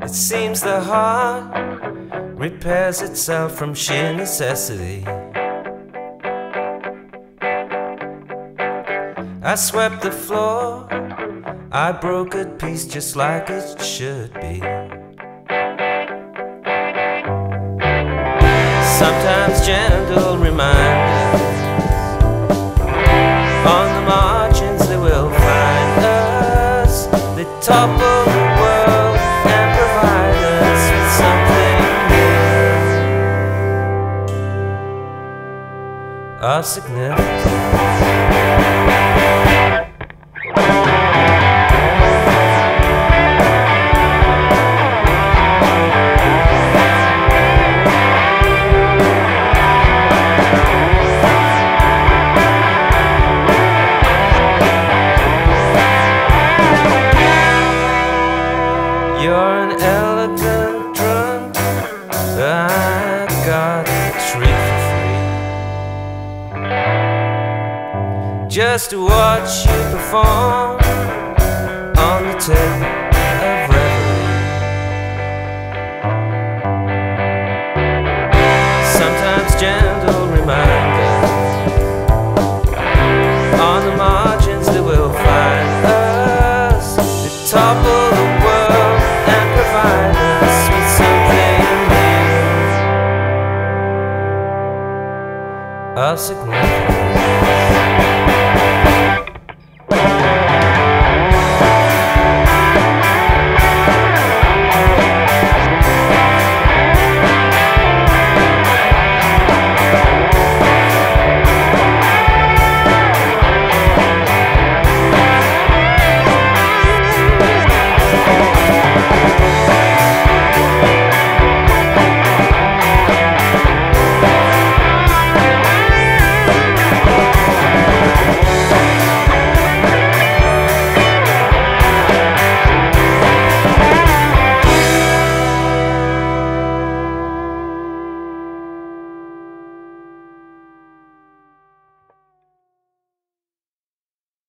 It seems the heart repairs itself from sheer necessity. I swept the floor, I broke a piece just like it should be. Sometimes gentle reminders on the margins, they will find us. They topple the world and provide us with something new of significance. You're an elegant drunk, I got the treat for free, just to watch you perform on the tip of reverie. Sometimes gentle reminders on the margins, they will find us. They topple the world and provide us with something new of significance.